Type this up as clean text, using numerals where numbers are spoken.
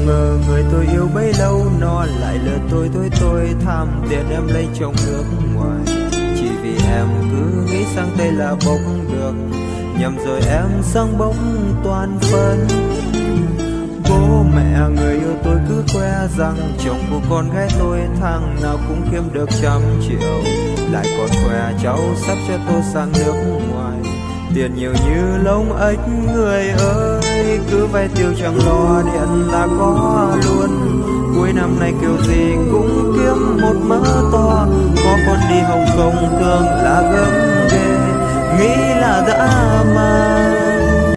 ngờ người tôi yêu bấy lâu nó lại lừa tôi tham tiền em lấy chồng nước ngoài. Chỉ vì em cứ nghĩ sang Tây là bốc được, nhầm rồi em sang bốc toàn phân. Bố mẹ người yêu tôi cứ khoe rằng chồng của con gái tôi tháng nào cũng kiếm được 100 triệu, lại còn khoe cháu sắp cho tôi sang nước ngoài. Tiền nhiều như lông ếch người ơi, cứ vay tiêu chẳng lo điện là có luôn. Cuối năm nay kiểu gì cũng kiếm một mớ to, có con đi Hồng Kông tưởng là gấm ghê, nghĩ là dã man.